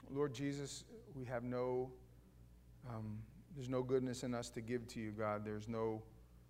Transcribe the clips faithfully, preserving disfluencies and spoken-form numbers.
Lord Jesus, we have no, um, there's no goodness in us to give to you, God. There's no,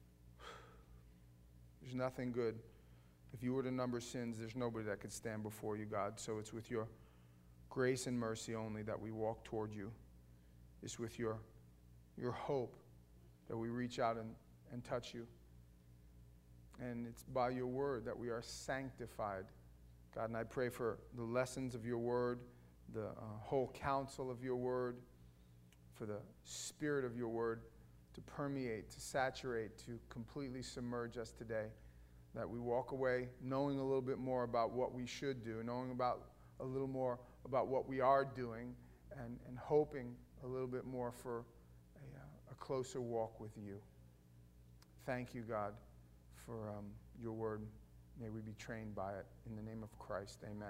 there's nothing good. If you were to number sins, there's nobody that could stand before you, God. So it's with your grace and mercy only that we walk toward you. It's with your, your hope that we reach out and, and touch you. And it's by your word that we are sanctified. God, and I pray for the lessons of your word, the uh, whole counsel of your word, for the spirit of your word to permeate, to saturate, to completely submerge us today, that we walk away knowing a little bit more about what we should do, knowing about a little more about what we are doing, and, and hoping a little bit more for a, uh, a closer walk with you. Thank you, God, for um, your word. May we be trained by it. In the name of Christ, amen.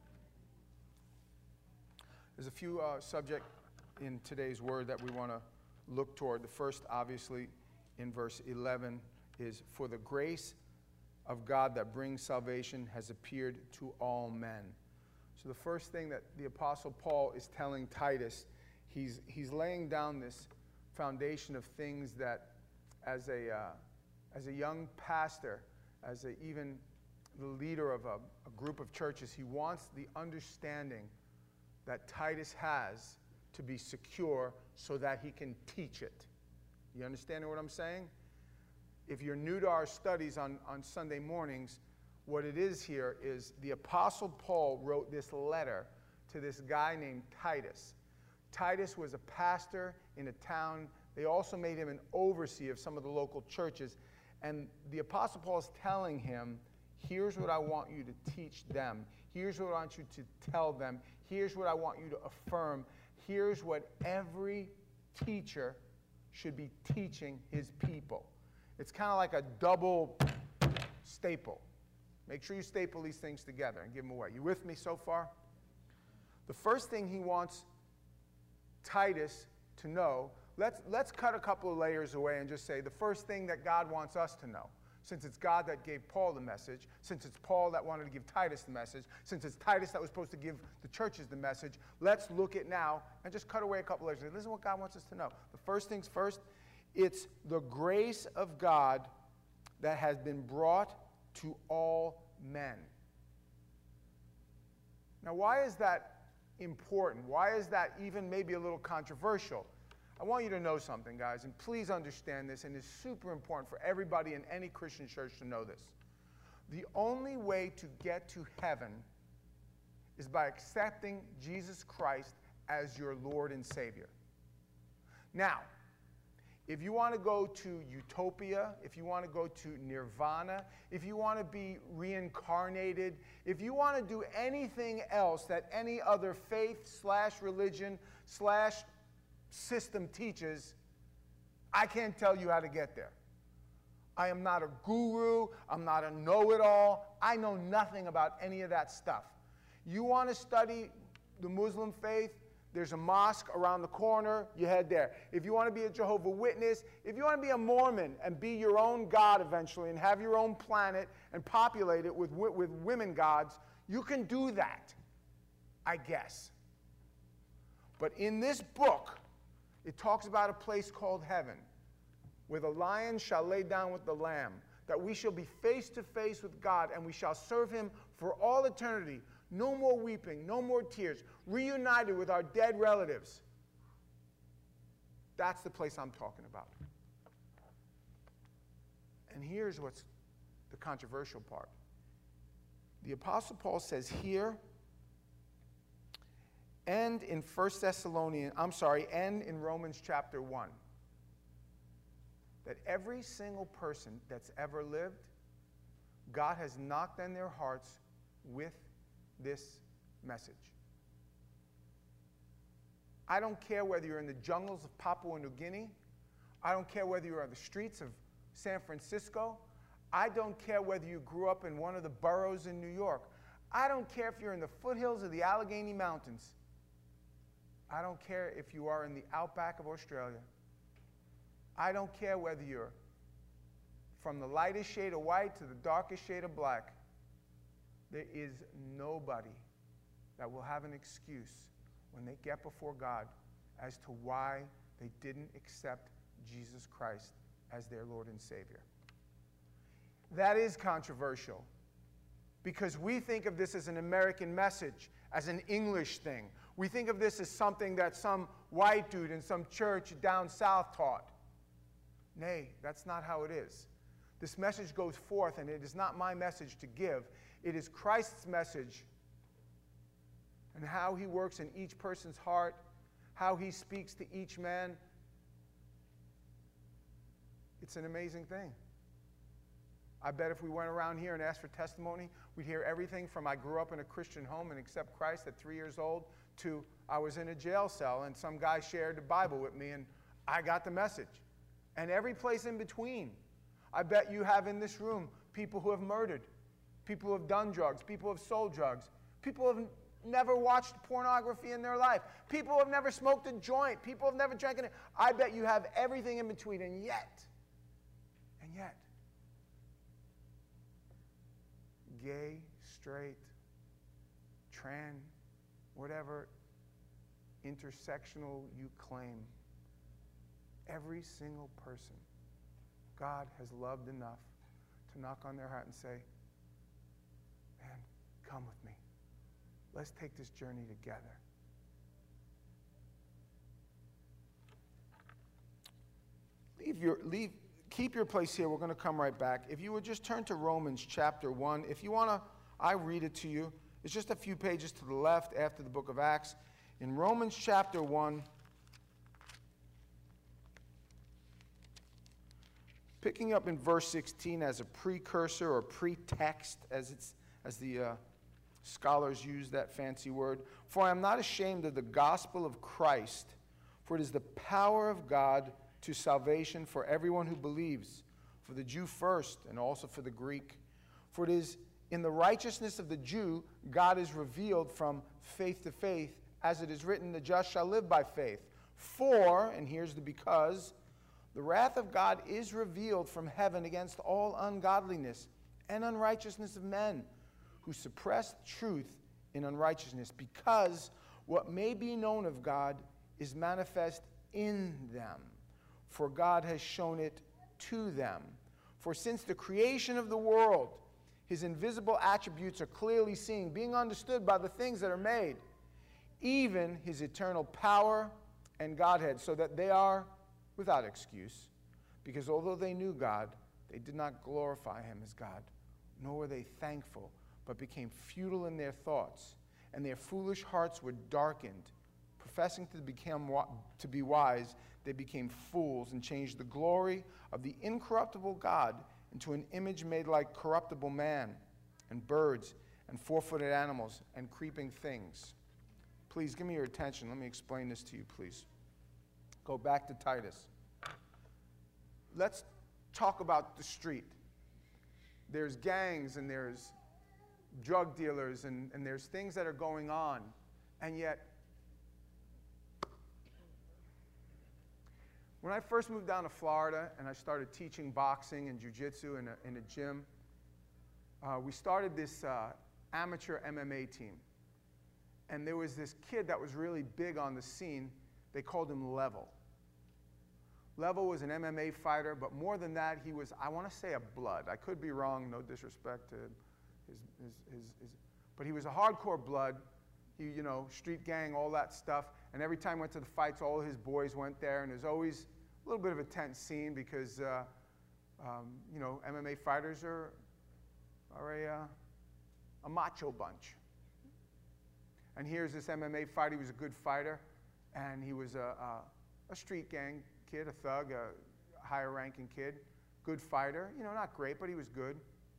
There's a few uh, subjects in today's word that we want to look toward. The first, obviously, in verse eleven, is for the grace of God that brings salvation has appeared to all men. So the first thing that the Apostle Paul is telling Titus, he's, he's laying down this foundation of things that as a, uh, as a young pastor, as a, even the leader of a, a group of churches, he wants the understanding that Titus has to be secure so that he can teach it. You understand what I'm saying? If you're new to our studies on, on Sunday mornings, what it is here is the Apostle Paul wrote this letter to this guy named Titus. Titus was a pastor in a town. They also made him an overseer of some of the local churches. And the Apostle Paul is telling him, here's what I want you to teach them. Here's what I want you to tell them. Here's what I want you to affirm. Here's what every teacher should be teaching his people. It's kind of like a double staple. Make sure you staple these things together and give them away. You with me so far? The first thing he wants Titus to know, let's, let's cut a couple of layers away and just say the first thing that God wants us to know. Since it's God that gave Paul the message, since it's Paul that wanted to give Titus the message, since it's Titus that was supposed to give the churches the message, let's look at now and just cut away a couple layers. This is what God wants us to know. The first things first, it's the grace of God that has been brought to all men. Now, why is that important? Why is that even maybe a little controversial? I want you to know something, guys, and please understand this, and it's super important for everybody in any Christian church to know this. The only way to get to heaven is by accepting Jesus Christ as your Lord and Savior. Now, if you want to go to utopia, if you want to go to nirvana, if you want to be reincarnated, if you want to do anything else that any other faith slash religion slash system teaches, I can't tell you how to get there. I am not a guru. I'm not a know-it-all. I know nothing about any of that stuff. You want to study the Muslim faith? There's a mosque around the corner. You head there. If you want to be a Jehovah's Witness, if you want to be a Mormon and be your own God eventually and have your own planet and populate it with, with women gods, you can do that, I guess. But in this book, it talks about a place called heaven, where the lion shall lay down with the lamb, that we shall be face to face with God, and we shall serve him for all eternity. No more weeping, no more tears, reunited with our dead relatives. That's the place I'm talking about. And here's what's the controversial part. The Apostle Paul says here, and in First Thessalonians, I'm sorry, and in Romans chapter one, that every single person that's ever lived, God has knocked on their hearts with this message. I don't care whether you're in the jungles of Papua New Guinea. I don't care whether you're on the streets of San Francisco. I don't care whether you grew up in one of the boroughs in New York. I don't care if you're in the foothills of the Allegheny Mountains. I don't care if you are in the outback of Australia. I don't care whether you're from the lightest shade of white to the darkest shade of black. There is nobody that will have an excuse when they get before God as to why they didn't accept Jesus Christ as their Lord and Savior. That is controversial because we think of this as an American message, as an English thing. We think of this as something that some white dude in some church down south taught. Nay, that's not how it is. This message goes forth, and it is not my message to give. It is Christ's message and how he works in each person's heart, how he speaks to each man. It's an amazing thing. I bet if we went around here and asked for testimony, we'd hear everything from I grew up in a Christian home and accept Christ at three years old to I was in a jail cell and some guy shared the Bible with me and I got the message. And every place in between. I bet you have in this room people who have murdered, people who have done drugs, people who have sold drugs, people who have never watched pornography in their life, people who have never smoked a joint, people who have never drank it. I bet you have everything in between, and yet, and yet, gay, straight, trans, whatever intersectional you claim, every single person God has loved enough to knock on their heart and say, man, come with me. Let's take this journey together. Leave your, leave, keep your place here. We're going to come right back. If you would just turn to Romans chapter one. If you want to, I read it to you. It's just a few pages to the left after the book of Acts. In Romans chapter one, picking up in verse sixteen as a precursor or pretext, as, it's, as the uh, scholars use that fancy word. For I am not ashamed of the gospel of Christ, for it is the power of God to salvation for everyone who believes, for the Jew first and also for the Greek. For it is in the righteousness of the Jew God is revealed from faith to faith, as it is written, the just shall live by faith. For, and here's the because, the wrath of God is revealed from heaven against all ungodliness and unrighteousness of men, who suppress truth in unrighteousness, because what may be known of God is manifest in them, for God has shown it to them. For since the creation of the world, his invisible attributes are clearly seen, being understood by the things that are made, even his eternal power and Godhead, so that they are without excuse, because although they knew God, they did not glorify him as God, nor were they thankful, but became futile in their thoughts, and their foolish hearts were darkened. Professing to become to be wise, they became fools and changed the glory of the incorruptible God into an image made like corruptible man, and birds, and four-footed animals, and creeping things. Please give me your attention. Let me explain this to you, please. Go back to Titus. Let's talk about the street. There's gangs and there's drug dealers and, and there's things that are going on. And yet, when I first moved down to Florida and I started teaching boxing and jiu-jitsu in a, in a gym, uh, we started this uh, amateur M M A team. And there was this kid that was really big on the scene. They called him Level. Level was an M M A fighter, but more than that, he was, I want to say, a blood. I could be wrong, no disrespect to his, his, his, his, but he was a hardcore blood. He, you know, street gang, all that stuff. And every time he went to the fights, all his boys went there, and there's always a little bit of a tense scene because, uh, um, you know, M M A fighters are, are a, uh, a macho bunch. And here's this M M A fighter. He was a good fighter, and he was a, a, a street gang kid, a thug, a higher-ranking kid, good fighter. You know, not great, but he was good.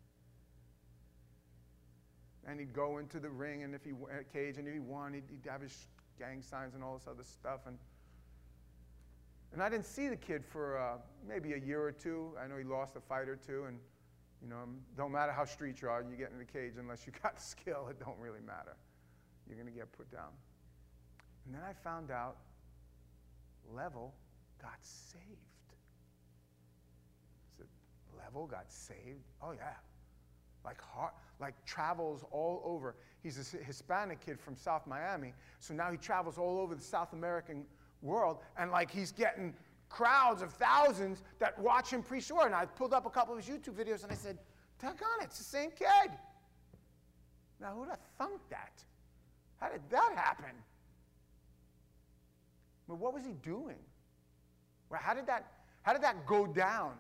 And he'd go into the ring, and if he cage, and if he won, he'd, he'd have his gang signs and all this other stuff. And and I didn't see the kid for uh, maybe a year or two. I know he lost a fight or two, and you know, don't matter how street you are, you get in the cage unless you got skill, it don't really matter. You're going to get put down. And then I found out Level got saved. I said, Level got saved? Oh, yeah. like hard, like travels all over. He's a Hispanic kid from South Miami, so now he travels all over the South American world, and like he's getting crowds of thousands that watch him preach the word. And I pulled up a couple of his YouTube videos, and I said, doggone it, it's the same kid. Now, who'd have thunk that? How did that happen? Well, what was he doing? Well, how did that, how did that go down?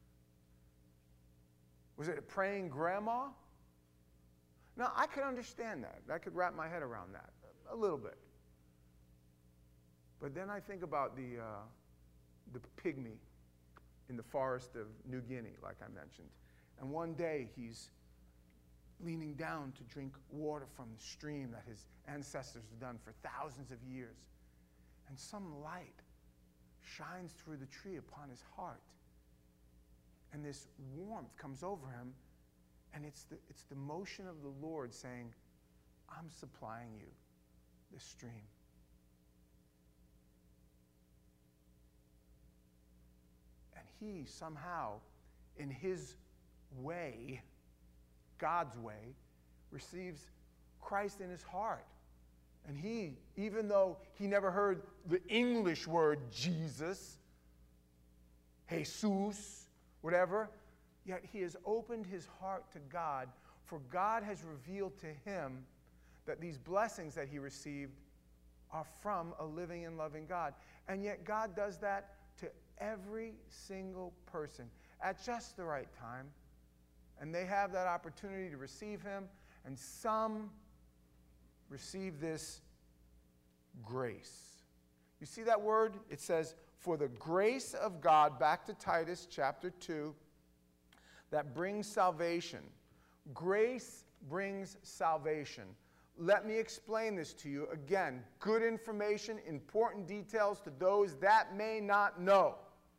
Was it a praying grandma? No, I could understand that. I could wrap my head around that a little bit. But then I think about the, uh, the pygmy in the forest of New Guinea, like I mentioned. And one day he's leaning down to drink water from the stream that his ancestors have done for thousands of years. And some light shines through the tree upon his heart. And this warmth comes over him, and it's the, it's the motion of the Lord saying, I'm supplying you this stream. And he somehow, in his way, God's way, receives Christ in his heart. And he, even though he never heard the English word Jesus, Jesus, whatever, yet he has opened his heart to God, for God has revealed to him that these blessings that he received are from a living and loving God. And yet God does that to every single person at just the right time. And they have that opportunity to receive him, and some receive this grace. You see that word? It says, for the grace of God, back to Titus chapter two, that brings salvation. Grace brings salvation. Let me explain this to you. Again, good information, important details to those that may not know.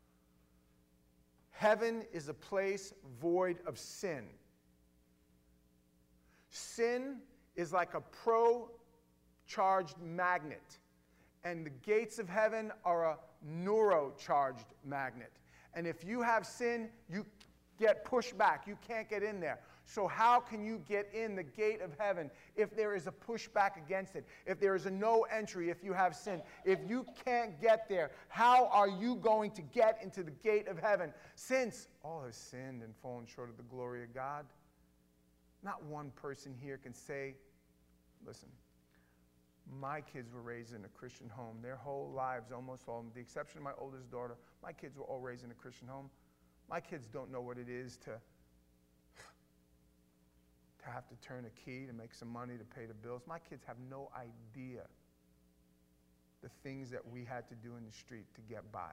Heaven is a place void of sin. Sin is like a pro-charged magnet, and the gates of heaven are a neuro-charged magnet. And if you have sin, you get pushed back. You can't get in there. So how can you get in the gate of heaven if there is a pushback against it? If there is a no entry if you have sin? If you can't get there, how are you going to get into the gate of heaven? Since all have sinned and fallen short of the glory of God. Not one person here can say, listen, my kids were raised in a Christian home. Their whole lives, almost all, with the exception of my oldest daughter, my kids were all raised in a Christian home. My kids don't know what it is to to have to turn a key to make some money to pay the bills. My kids have no idea the things that we had to do in the street to get by.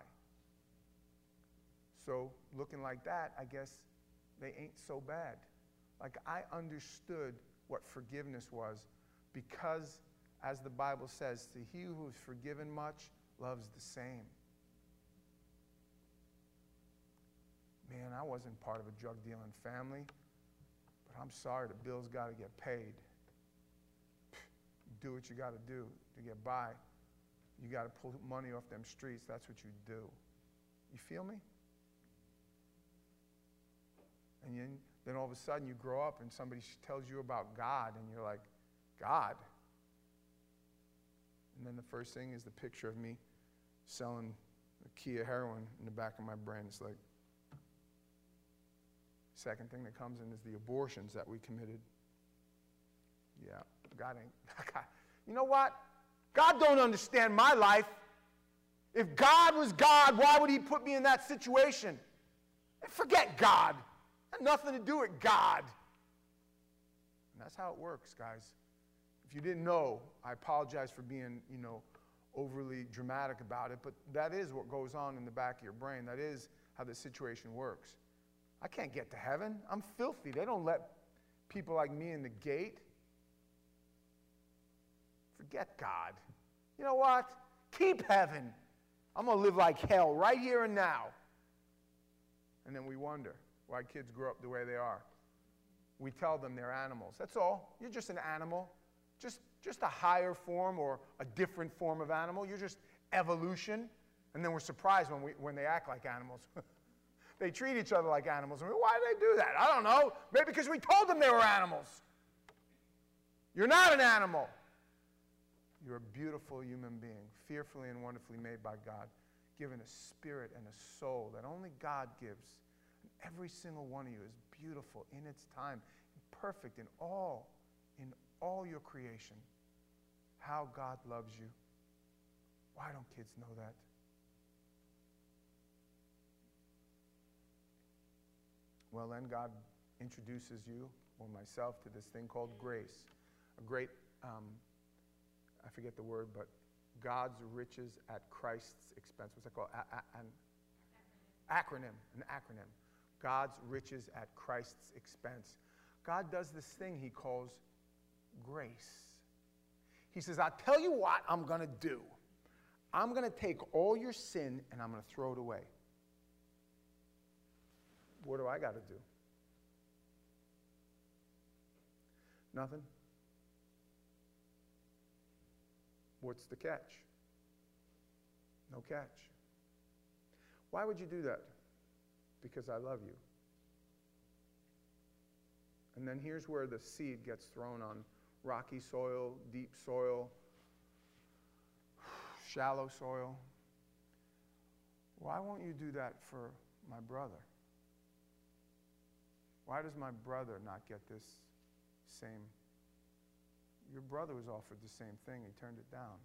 So looking like that, I guess they ain't so bad. Like, I understood what forgiveness was because, as the Bible says, to he who is forgiven much loves the same. Man, I wasn't part of a drug dealing family. I'm sorry, the bills got to get paid. Do what you got to do to get by. You got to pull money off them streets. That's what you do. You feel me? And then, then all of a sudden you grow up and somebody tells you about God, and you're like, God? And then the first thing is the picture of me selling a key of heroin in the back of my brain. It's like, second thing that comes in is the abortions that we committed. Yeah, God ain't. God. You know what? God don't understand my life. If God was God, why would he put me in that situation? And forget God. It had nothing to do with God. And that's how it works, guys. If you didn't know, I apologize for being, you know, overly dramatic about it, but that is what goes on in the back of your brain. That is how the situation works. I can't get to heaven. I'm filthy. They don't let people like me in the gate. Forget God. You know what? Keep heaven. I'm going to live like hell right here and now. And then we wonder why kids grow up the way they are. We tell them they're animals. That's all. You're just an animal. Just, just a higher form or a different form of animal. You're just evolution. And then we're surprised when, we, when they act like animals. They treat each other like animals. I mean, why do they do that? I don't know. Maybe because we told them they were animals. You're not an animal. You're a beautiful human being, fearfully and wonderfully made by God, given a spirit and a soul that only God gives. And every single one of you is beautiful in its time, perfect in all, in all your creation. How God loves you. Why don't kids know that? Well, then God introduces you, or myself, to this thing called grace. A great, um, I forget the word, but God's riches at Christ's expense. What's that called? A- a- an acronym. An acronym. God's riches at Christ's expense. God does this thing he calls grace. He says, I'll tell you what I'm going to do. I'm going to take all your sin and I'm going to throw it away. What do I got to do? Nothing. What's the catch? No catch. Why would you do that? Because I love you. And then here's where the seed gets thrown on rocky soil, deep soil, shallow soil. Why won't you do that for my brother? Why does my brother not get this same? Your brother was offered the same thing. He turned it down.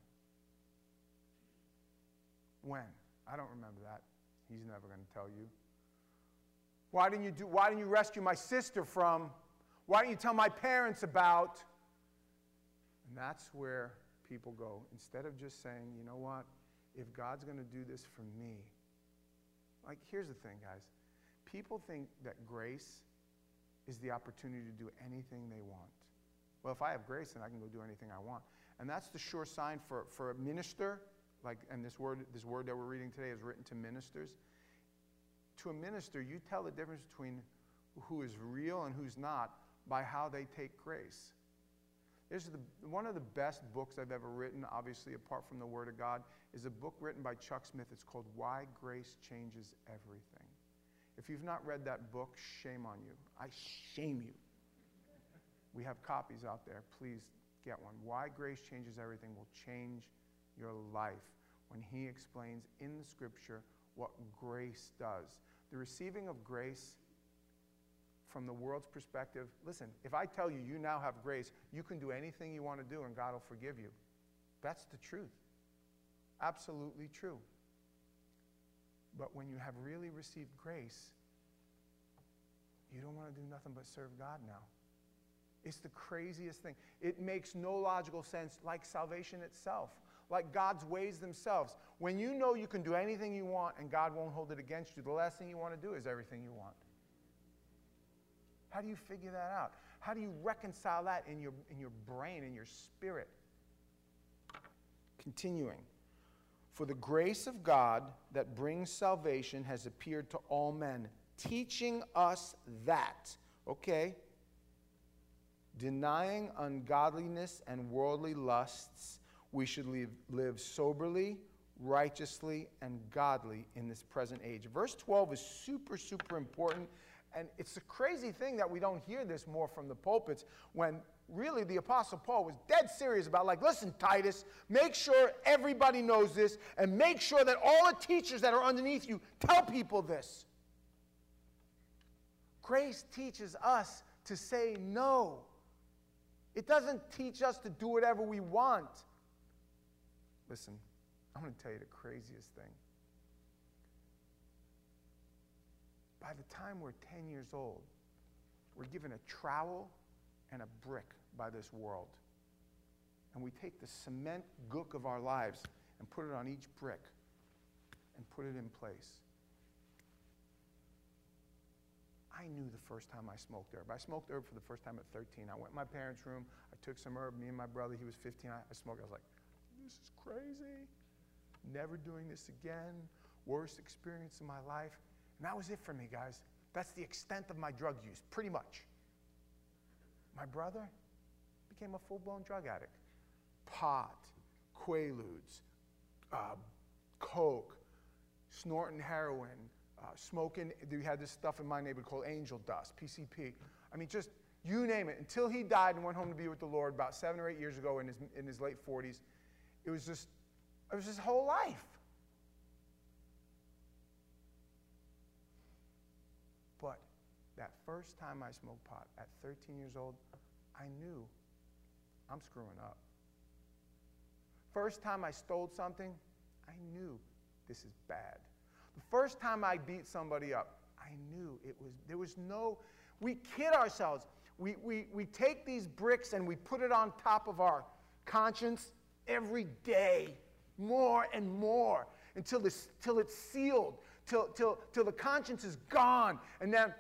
When? I don't remember that. He's never going to tell you. Why didn't you do? Why didn't you rescue my sister from? Why didn't you tell my parents about? And that's where people go. Instead of just saying, you know what? If God's going to do this for me. Like, here's the thing, guys. People think that grace is the opportunity to do anything they want. Well, if I have grace, then I can go do anything I want. And that's the sure sign for, for a minister, like, and this word, this word that we're reading today is written to ministers. To a minister, you tell the difference between who is real and who's not by how they take grace. This is the, one of the best books I've ever written, obviously apart from the Word of God, is a book written by Chuck Smith. It's called Why Grace Changes Everything. If you've not read that book, shame on you. I shame you. We have copies out there. Please get one. Why Grace Changes Everything will change your life when he explains in the Scripture what grace does. The receiving of grace from the world's perspective, listen, if I tell you you now have grace, you can do anything you want to do and God will forgive you. That's the truth. Absolutely true. But when you have really received grace, you don't want to do nothing but serve God now. It's the craziest thing. It makes no logical sense, like salvation itself, like God's ways themselves. When you know you can do anything you want and God won't hold it against you, the last thing you want to do is everything you want. How do you figure that out? How do you reconcile that in your, in your brain, in your spirit? Continuing. For the grace of God that brings salvation has appeared to all men, teaching us that, okay, denying ungodliness and worldly lusts, we should live, live soberly, righteously, and godly in this present age. Verse twelve is super, super important. And it's a crazy thing that we don't hear this more from the pulpits when really the Apostle Paul was dead serious about, like, listen, Titus, make sure everybody knows this and make sure that all the teachers that are underneath you tell people this. Grace teaches us to say no. It doesn't teach us to do whatever we want. Listen, I'm going to tell you the craziest thing. By the time we're ten years old, we're given a trowel and a brick by this world. And we take the cement gook of our lives and put it on each brick and put it in place. I knew the first time I smoked herb. I smoked herb for the first time at thirteen. I went in my parents' room. I took some herb. Me and my brother, he was fifteen. I, I smoked. I was like, this is crazy. Never doing this again. Worst experience of my life. And that was it for me, guys. That's the extent of my drug use, pretty much. My brother became a full-blown drug addict. Pot, Quaaludes, uh, coke, snorting heroin, uh, smoking. We had this stuff in my neighborhood called angel dust, P C P. I mean, just you name it. Until he died and went home to be with the Lord about seven or eight years ago in his, in his late forties, it was just, it was his whole life. But that first time I smoked pot, at thirteen years old, I knew I'm screwing up. First time I stole something, I knew this is bad. The first time I beat somebody up, I knew it was, there was no, we kid ourselves. We, we, we take these bricks and we put it on top of our conscience every day, more and more, until it's, till it's sealed, till, till, till the conscience is gone. And then,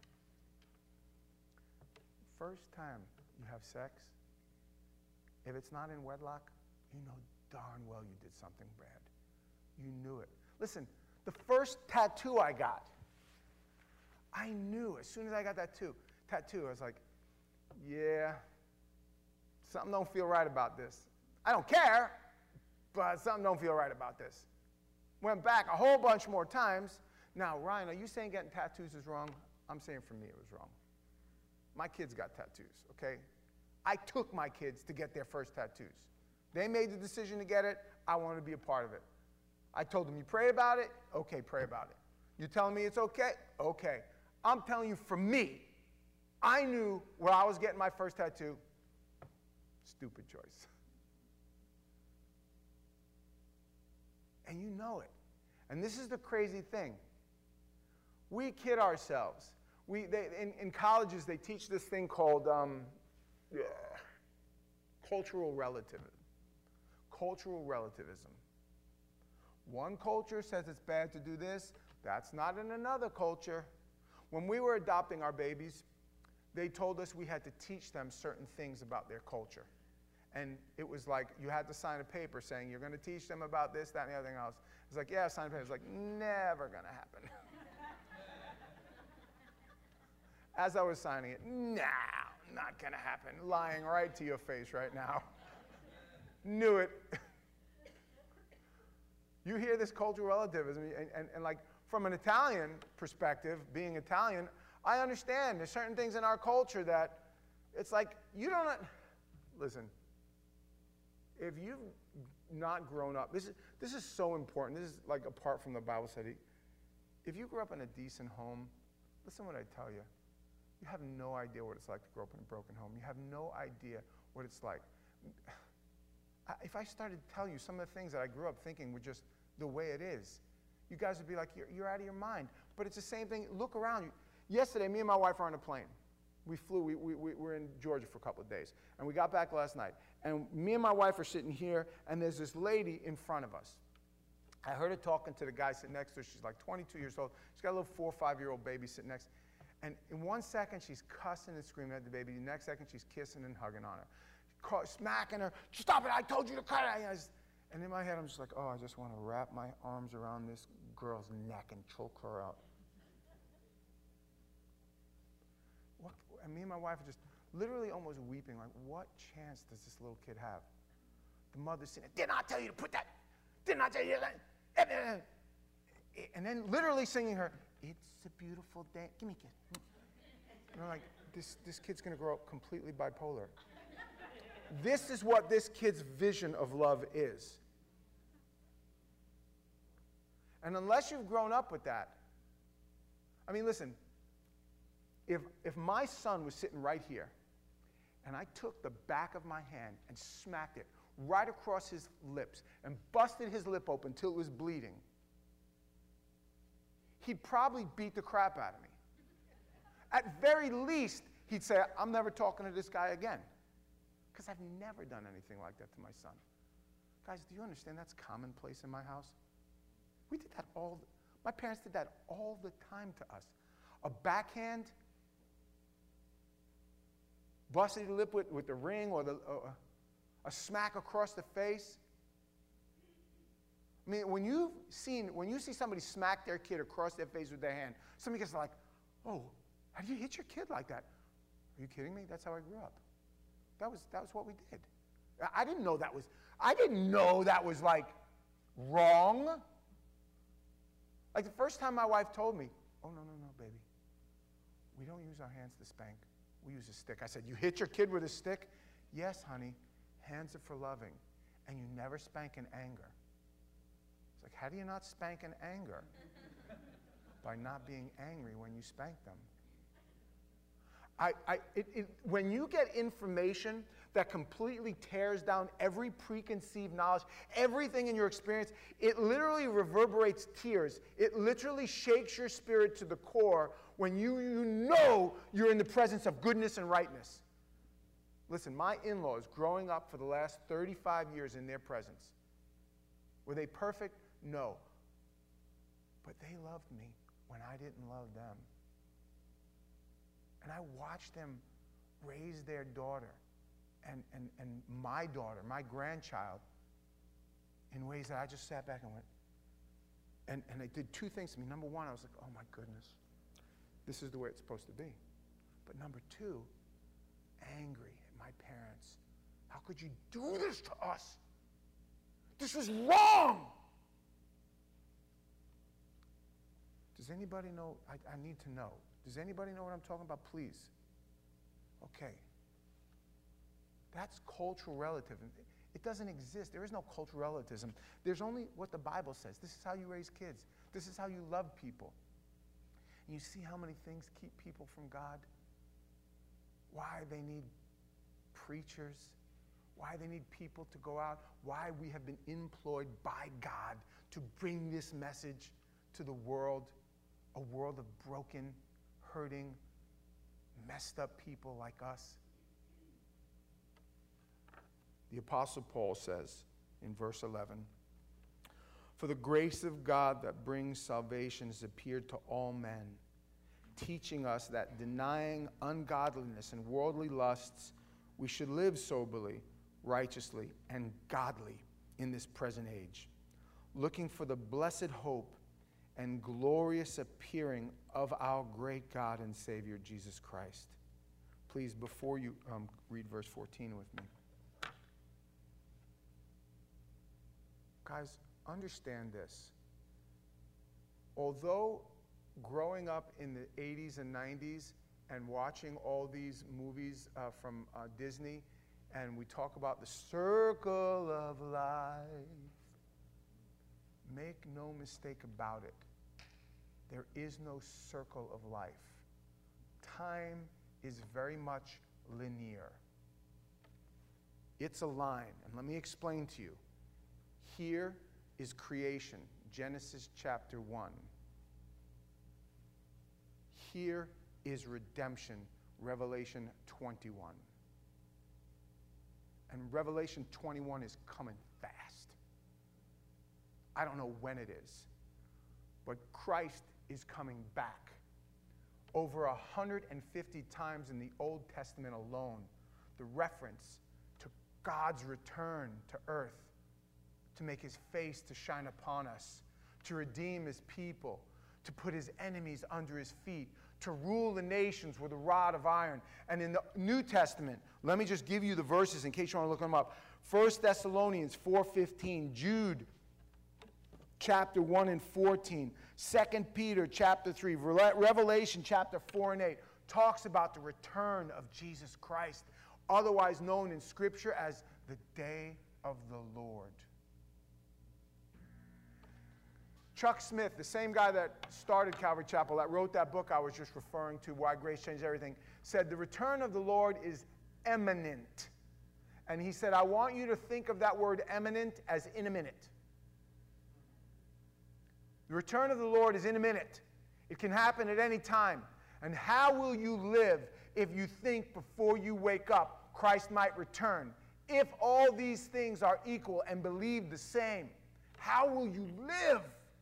first time you have sex, if it's not in wedlock, you know darn well you did something bad. You knew it. Listen, the first tattoo I got, I knew as soon as I got that tattoo, tattoo, I was like, yeah, something don't feel right about this. I don't care, but something don't feel right about this. Went back a whole bunch more times. Now, Ryan, are you saying getting tattoos is wrong? I'm saying for me it was wrong. My kids got tattoos, okay? I took my kids to get their first tattoos. They made the decision to get it. I wanted to be a part of it. I told them, you pray about it? Okay, pray about it. You're telling me it's okay? Okay. I'm telling you, for me, I knew where I was getting my first tattoo. Stupid choice. And you know it. And this is the crazy thing. We kid ourselves. We, they, in, in colleges, they teach this thing called um, yeah, cultural relativism. Cultural relativism. One culture says it's bad to do this. That's not in another culture. When we were adopting our babies, they told us we had to teach them certain things about their culture. And it was like you had to sign a paper saying you're going to teach them about this, that, and the other thing else. It's like, yeah, sign a paper. It's like, never going to happen. As I was signing it, no, not going to happen. Lying right to your face right now. Knew it. You hear this cultural relativism, and, and, and like from an Italian perspective, being Italian, I understand there's certain things in our culture that it's like you don't, listen, if you've not grown up, this is, this is so important. This is like apart from the Bible study. If you grew up in a decent home, listen to what I tell you. You have no idea what it's like to grow up in a broken home. You have no idea what it's like. If I started to tell you some of the things that I grew up thinking were just the way it is, you guys would be like, you're, you're out of your mind. But it's the same thing. Look around. Yesterday, me and my wife were on a plane. We flew. We, we, we were in Georgia for a couple of days. And we got back last night. And me and my wife are sitting here, and there's this lady in front of us. I heard her talking to the guy sitting next to her. She's like twenty-two years old. She's got a little four or five-year-old baby sitting next. And in one second, she's cussing and screaming at the baby. The next second, she's kissing and hugging on her. Call, smacking her. Stop it, I told you to cut it. I just, and in my head, I'm just like, oh, I just want to wrap my arms around this girl's neck and choke her out. What, and me and my wife are just literally almost weeping, like, what chance does this little kid have? The mother's saying, did not tell you to put that, did not tell you that. And then literally singing her, it's a beautiful day. Give me a kiss. And I'm like, this, this kid's going to grow up completely bipolar. This is what this kid's vision of love is. And unless you've grown up with that, I mean, listen, if, if my son was sitting right here, and I took the back of my hand and smacked it right across his lips and busted his lip open till it was bleeding, he'd probably beat the crap out of me. At very least, he'd say, I'm never talking to this guy again. Because I've never done anything like that to my son. Guys, do you understand that's commonplace in my house? We did that all, the, my parents did that all the time to us. A backhand, busted your lip with, with the ring or the, uh, a smack across the face. I mean, when you've seen, when you see somebody smack their kid across their face with their hand, somebody gets like, oh, how do you hit your kid like that? Are you kidding me? That's how I grew up. That was, that was what we did. I didn't know that was, I didn't know that was like wrong. Like the first time my wife told me, oh, no, no, no, baby. We don't use our hands to spank. We use a stick. I said, you hit your kid with a stick? Yes, honey. Hands are for loving. And you never spank in anger. It's like, how do you not spank in anger? By not being angry when you spank them. I, I, it, it, when you get information that completely tears down every preconceived knowledge, everything in your experience, it literally reverberates tears. It literally shakes your spirit to the core when you, you know you're in the presence of goodness and rightness. Listen, my in-laws, growing up for the last thirty-five years in their presence, were they perfect? No. But they loved me when I didn't love them. And I watched them raise their daughter and, and, and my daughter, my grandchild, in ways that I just sat back and went, and, and they did two things to me. Number one, I was like, oh my goodness, this is the way it's supposed to be. But number two, angry at my parents. How could you do this to us? This was wrong. Does anybody know? I, I need to know. Does anybody know what I'm talking about? Please. Okay. That's cultural relativism. It doesn't exist. There is no cultural relativism. There's only what the Bible says. This is how you raise kids. This is how you love people. And you see how many things keep people from God? Why they need preachers, why they need people to go out, why we have been employed by God to bring this message to the world, a world of broken, hurting, messed up people like us. The Apostle Paul says in verse eleven, for the grace of God that brings salvation has appeared to all men, teaching us that denying ungodliness and worldly lusts, we should live soberly, righteously, and godly in this present age, looking for the blessed hope and glorious appearing of our great God and Savior, Jesus Christ. Please, before you um, read verse fourteen with me. Guys, understand this. Although growing up in the eighties and nineties and watching all these movies uh, from uh, Disney, and we talk about the circle of life, make no mistake about it. There is no circle of life. Time is very much linear. It's a line, and let me explain to you. Here is creation, Genesis chapter one. Here is redemption, Revelation twenty-one. And Revelation twenty-one is coming fast. I don't know when it is, but Christ is coming back. Over one hundred fifty times in the Old Testament alone, the reference to God's return to earth, to make his face to shine upon us, to redeem his people, to put his enemies under his feet, to rule the nations with a rod of iron. And in the New Testament, let me just give you the verses in case you want to look them up. First Thessalonians four fifteen, Jude chapter one and fourteen, Second Peter chapter three, Revelation chapter four and eight talks about the return of Jesus Christ, otherwise known in Scripture as the day of the Lord. Chuck Smith, the same guy that started Calvary Chapel, that wrote that book I was just referring to, Why Grace Changed Everything, said the return of the Lord is imminent. And he said, I want you to think of that word imminent as in a minute. The return of the Lord is in a minute. It can happen at any time. And how will you live if you think before you wake up Christ might return? If all these things are equal and believe the same, how will you live?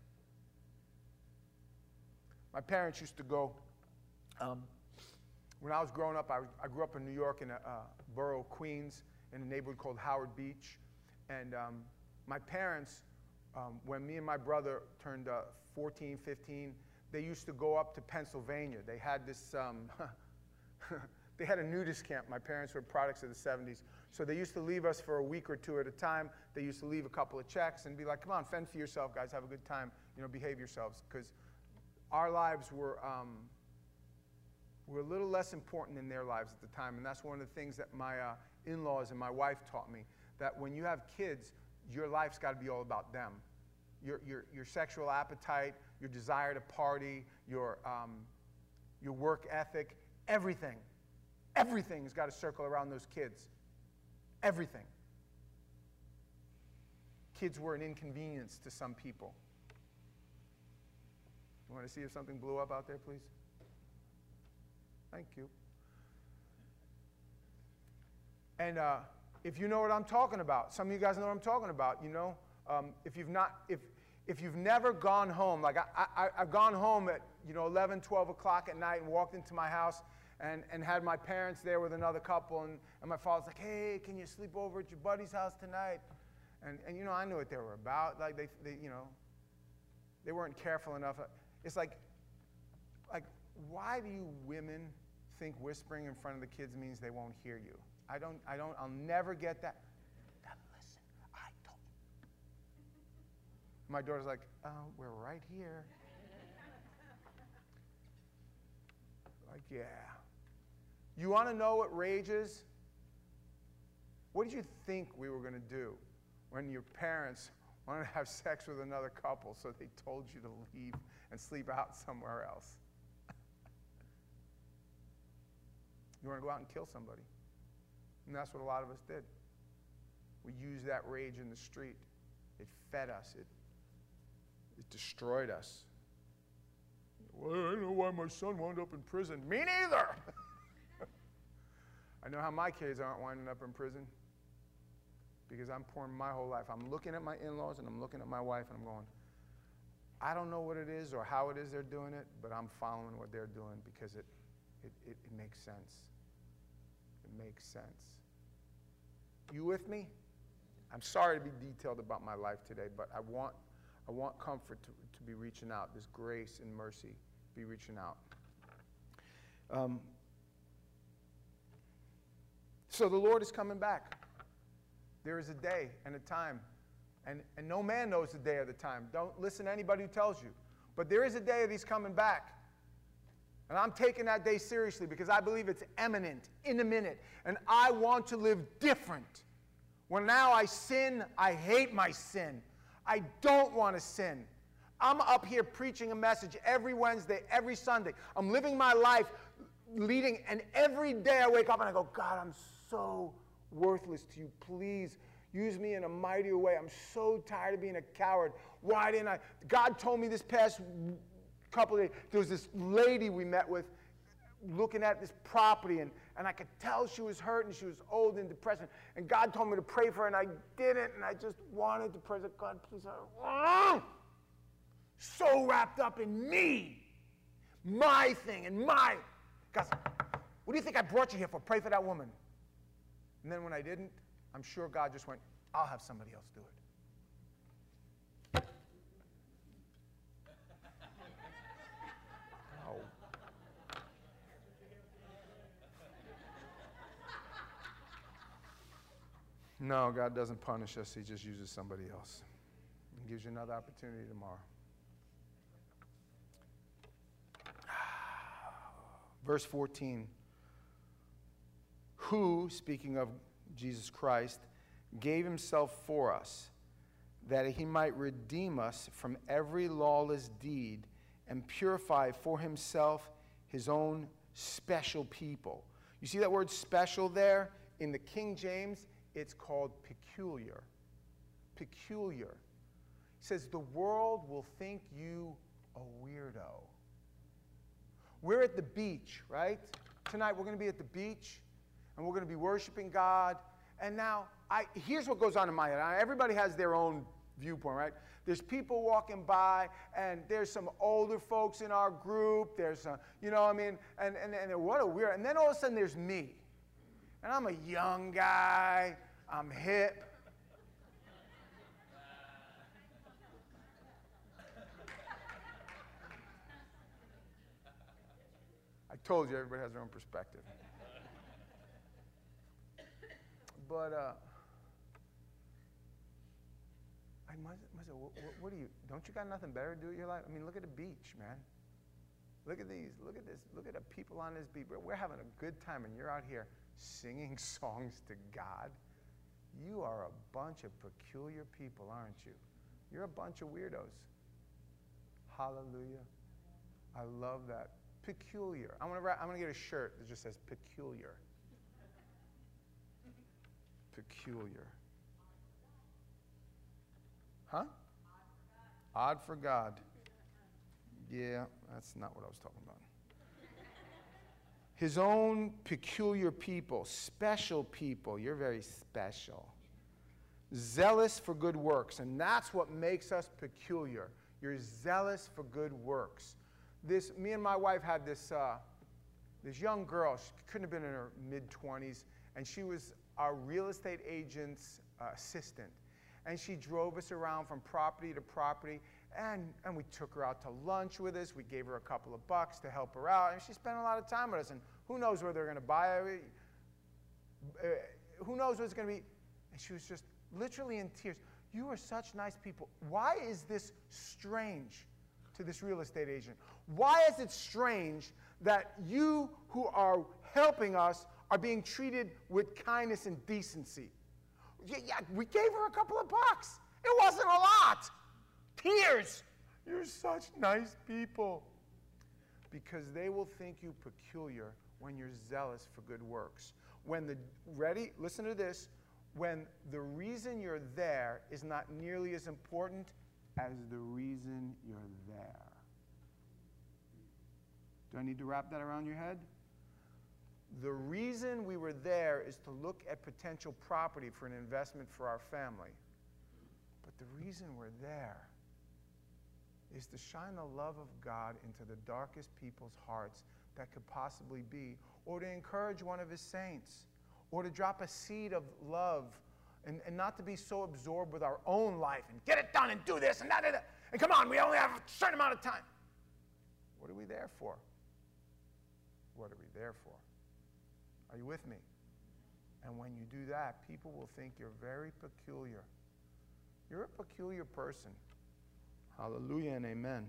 My parents used to go, um, when I was growing up, I, I grew up in New York in a uh, borough of Queens in a neighborhood called Howard Beach. And um, my parents, um, when me and my brother turned uh, fourteen, fifteen, they used to go up to Pennsylvania. They had this, um, they had a nudist camp. My parents were products of the seventies. So they used to leave us for a week or two at a time. They used to leave a couple of checks and be like, come on, fend for yourself, guys. Have a good time. You know, behave yourselves. Because our lives were, um, were a little less important than their lives at the time. And that's one of the things that my uh, in-laws and my wife taught me, that when you have kids, your life's got to be all about them. Your, your, your sexual appetite, your desire to party, your, um, your work ethic, everything. Everything's got to circle around those kids. Everything. Kids were an inconvenience to some people. You want to see if something blew up out there, please? Thank you. And uh, if you know what I'm talking about, some of you guys know what I'm talking about, you know? Um, if you've not, if, if you've never gone home, like I, I, I've gone home at, you know, eleven, twelve o'clock at night and walked into my house and, and had my parents there with another couple, and, and my father's like, hey, can you sleep over at your buddy's house tonight? And, and you know, I knew what they were about. Like, they, they, you know, they weren't careful enough. It's like, like, why do you women think whispering in front of the kids means they won't hear you? I don't, I don't, I'll never get that. Dad, listen, I told you. My daughter's like, oh, we're right here. Like, yeah. You want to know what rage is? What did you think we were going to do when your parents wanted to have sex with another couple, so they told you to leave and sleep out somewhere else? You want to go out and kill somebody. And that's what a lot of us did. We used that rage in the street. It fed us. It, it destroyed us. Well, I know why my son wound up in prison. Me neither. I know how my kids aren't winding up in prison, because I'm pouring my whole life. I'm looking at my in-laws and I'm looking at my wife and I'm going, I don't know what it is or how it is they're doing it, but I'm following what they're doing because it, it, it, it makes sense. It makes sense. You with me? I'm sorry to be detailed about my life today, but I want, I want comfort to, to be reaching out. This grace and mercy be reaching out. Um, so the Lord is coming back. There is a day and a time, and, and no man knows the day or the time. Don't listen to anybody who tells you. But there is a day that he's coming back. And I'm taking that day seriously because I believe it's imminent, in a minute. And I want to live different. When now I sin, I hate my sin. I don't want to sin. I'm up here preaching a message every Wednesday, every Sunday. I'm living my life leading, and every day I wake up and I go, God, I'm so worthless to you. Please use me in a mightier way. I'm so tired of being a coward. Why didn't I? God told me this past couple of days, there was this lady we met with looking at this property, and, and I could tell she was hurt and she was old and depressed. And God told me to pray for her, and I didn't, and I just wanted to pray. God, please, I, so wrapped up in me, my thing, and my. God, what do you think I brought you here for? Pray for that woman. And then when I didn't, I'm sure God just went, I'll have somebody else do it. Oh. No, God doesn't punish us. He just uses somebody else. He gives you another opportunity tomorrow. Verse fourteen. Who, speaking of Jesus Christ, gave himself for us, that he might redeem us from every lawless deed and purify for himself his own special people. You see that word special there? In the King James, it's called peculiar. Peculiar. He says, the world will think you a weirdo. We're at the beach, right? Tonight we're going to be at the beach, and we're going to be worshiping God. And now, I, here's what goes on in my head. Everybody has their own viewpoint, right? There's people walking by, and there's some older folks in our group. There's, uh, you know what I mean? And, and, and what a weird, and then all of a sudden there's me. And I'm a young guy. I'm hip. I told you everybody has their own perspective. But, uh, I must, must what, what do you, don't you got nothing better to do with your life? I mean, look at the beach, man. Look at these, look at this, look at the people on this beach. We're having a good time, and you're out here singing songs to God. You are a bunch of peculiar people, aren't you? You're a bunch of weirdos. Hallelujah. I love that. Peculiar. I'm gonna, I'm gonna get a shirt that just says peculiar. Peculiar. Huh? Odd for God. Yeah, that's not what I was talking about. His own peculiar people, special people. You're very special. Zealous for good works, and that's what makes us peculiar. You're zealous for good works. This, me and my wife had this, uh, this young girl. She couldn't have been in her mid twenties, and she was our real estate agent's uh, assistant. And she drove us around from property to property, and, and we took her out to lunch with us. We gave her a couple of bucks to help her out, and she spent a lot of time with us. And who knows where they're going to buy her? Uh, who knows what it's going to be? And she was just literally in tears. You are such nice people. Why is this strange to this real estate agent? Why is it strange that you who are helping us are being treated with kindness and decency? Yeah, yeah, we gave her a couple of bucks. It wasn't a lot. Tears. You're such nice people. Because they will think you peculiar when you're zealous for good works. When the, ready, listen to this, when the reason you're there is not nearly as important as the reason you're there. Do I need to wrap that around your head? The reason we were there is to look at potential property for an investment for our family. But the reason we're there is to shine the love of God into the darkest people's hearts that could possibly be, or to encourage one of his saints, or to drop a seed of love, and, and not to be so absorbed with our own life and get it done and do this and that, and that. And come on, we only have a certain amount of time. What are we there for? What are we there for? Are you with me? And when you do that, people will think you're very peculiar. You're a peculiar person. Hallelujah and amen.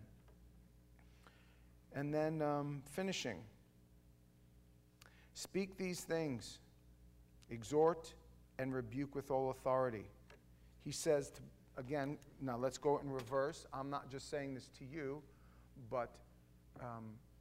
And then um, finishing. Speak these things, exhort and rebuke with all authority. He says, to, again, now let's go in reverse. I'm not just saying this to you, but um,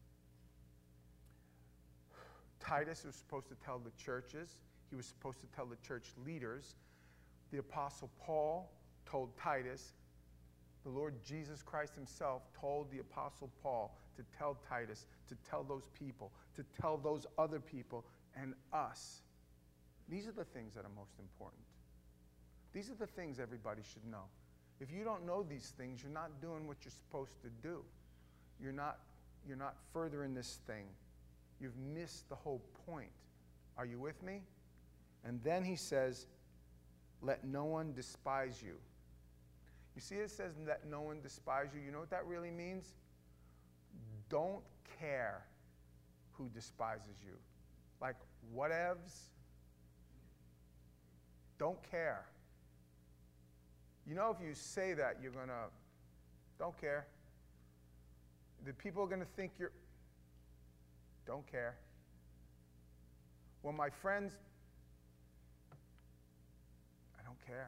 Titus was supposed to tell the churches. He was supposed to tell the church leaders. The Apostle Paul told Titus. The Lord Jesus Christ himself told the Apostle Paul to tell Titus, to tell those people, to tell those other people, and us. These are the things that are most important. These are the things everybody should know. If you don't know these things, you're not doing what you're supposed to do. You're not, you're not furthering this thing. You've missed the whole point. Are you with me? And then he says, let no one despise you. You see it says that no one despise you. You know what that really means? Don't care who despises you. Like, whatevs. Don't care. You know, if you say that, you're going to, don't care. The people are going to think you're, don't care. Well, my friends, I don't care.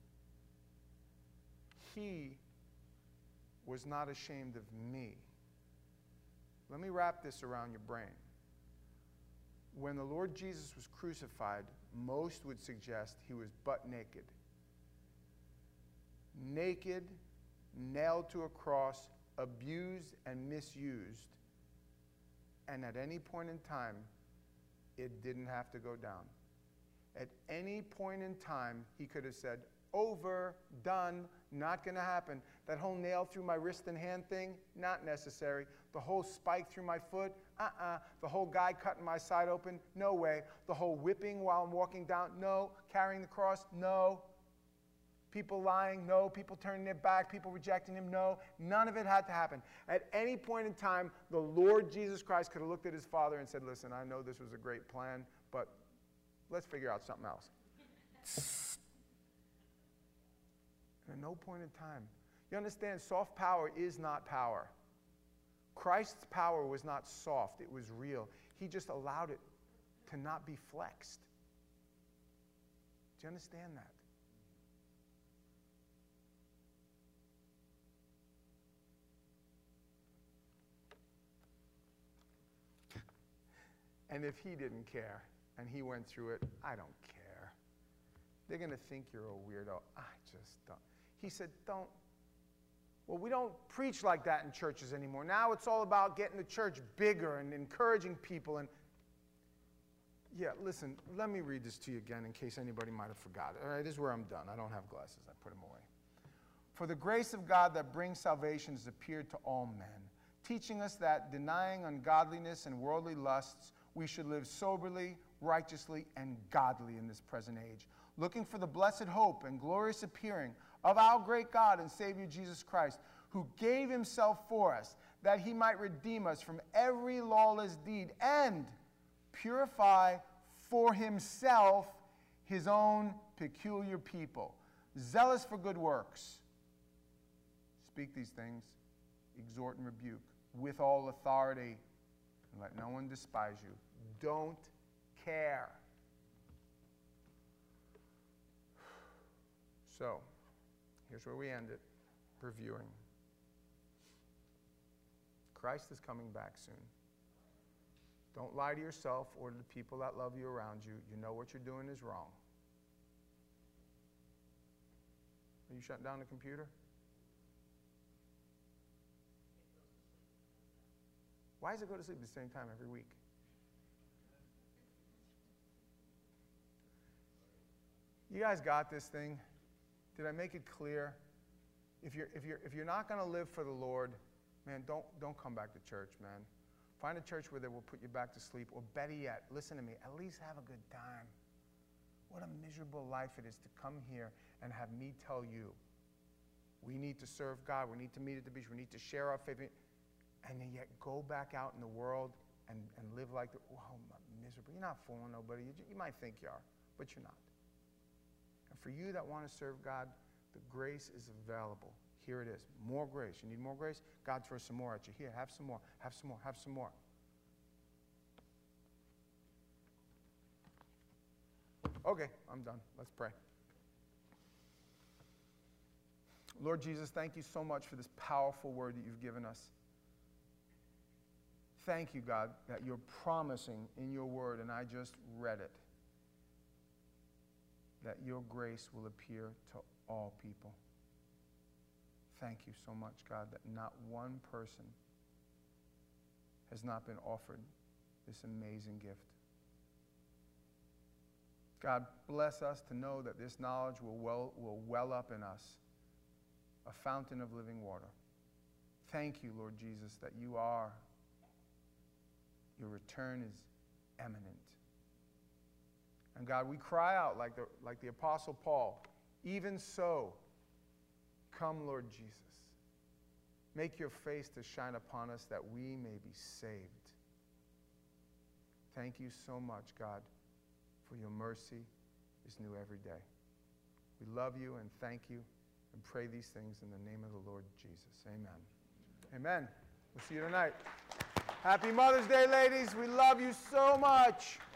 He was not ashamed of me. Let me wrap this around your brain. When the Lord Jesus was crucified, most would suggest he was butt naked. Naked, nailed to a cross, abused and misused. And at any point in time, it didn't have to go down. At any point in time, he could have said, over, done, not going to happen. That whole nail through my wrist and hand thing, not necessary. The whole spike through my foot, uh-uh. The whole guy cutting my side open, no way. The whole whipping while I'm walking down, no. Carrying the cross, no. People lying, no. People turning their back, people rejecting him, no. None of it had to happen. At any point in time, the Lord Jesus Christ could have looked at his Father and said, listen, I know this was a great plan, but let's figure out something else. And at no point in time. You understand, soft power is not power. Christ's power was not soft, it was real. He just allowed it to not be flexed. Do you understand that? And if he didn't care and he went through it, I don't care. They're going to think you're a weirdo. I just don't. He said, don't. Well, we don't preach like that in churches anymore. Now it's all about getting the church bigger and encouraging people. And yeah, listen, let me read this to you again in case anybody might have forgot it. All right, this is where I'm done. I don't have glasses. I put them away. For the grace of God that brings salvation has appeared to all men, teaching us that denying ungodliness and worldly lusts, we should live soberly, righteously, and godly in this present age, looking for the blessed hope and glorious appearing of our great God and Savior Jesus Christ, who gave himself for us, that he might redeem us from every lawless deed and purify for himself his own peculiar people, zealous for good works. Speak these things, exhort and rebuke with all authority, and let no one despise you. Don't care. So, here's where we end it, reviewing. Christ is coming back soon. Don't lie to yourself or to the people that love you around you. You know what you're doing is wrong. Are you shutting down the computer? Why does it go to sleep at the same time every week? You guys got this thing? Did I make it clear? If you're, if you're, if you're not going to live for the Lord, man, don't, don't come back to church, man. Find a church where they will put you back to sleep, or better yet, listen to me, at least have a good time. What a miserable life it is to come here and have me tell you, we need to serve God, we need to meet at the beach, we need to share our faith, and then yet go back out in the world and, and live like, the, oh, I'm miserable. You're not fooling nobody. You, you might think you are, but you're not. And for you that want to serve God, the grace is available. Here it is. More grace. You need more grace? God throws some more at you. Here, have some more. Have some more. Have some more. Okay, I'm done. Let's pray. Lord Jesus, thank you so much for this powerful word that you've given us. Thank you, God, that you're promising in your word, and I just read it, that your grace will appear to all people. Thank you so much, God, that not one person has not been offered this amazing gift. God, bless us to know that this knowledge will well, will well up in us, a fountain of living water. Thank you, Lord Jesus, that you are, your return is imminent. And God, we cry out like the, like the Apostle Paul, even so, come, Lord Jesus. Make your face to shine upon us that we may be saved. Thank you so much, God, for your mercy is new every day. We love you and thank you and pray these things in the name of the Lord Jesus. Amen. Amen. We'll see you tonight. Happy Mother's Day, ladies. We love you so much.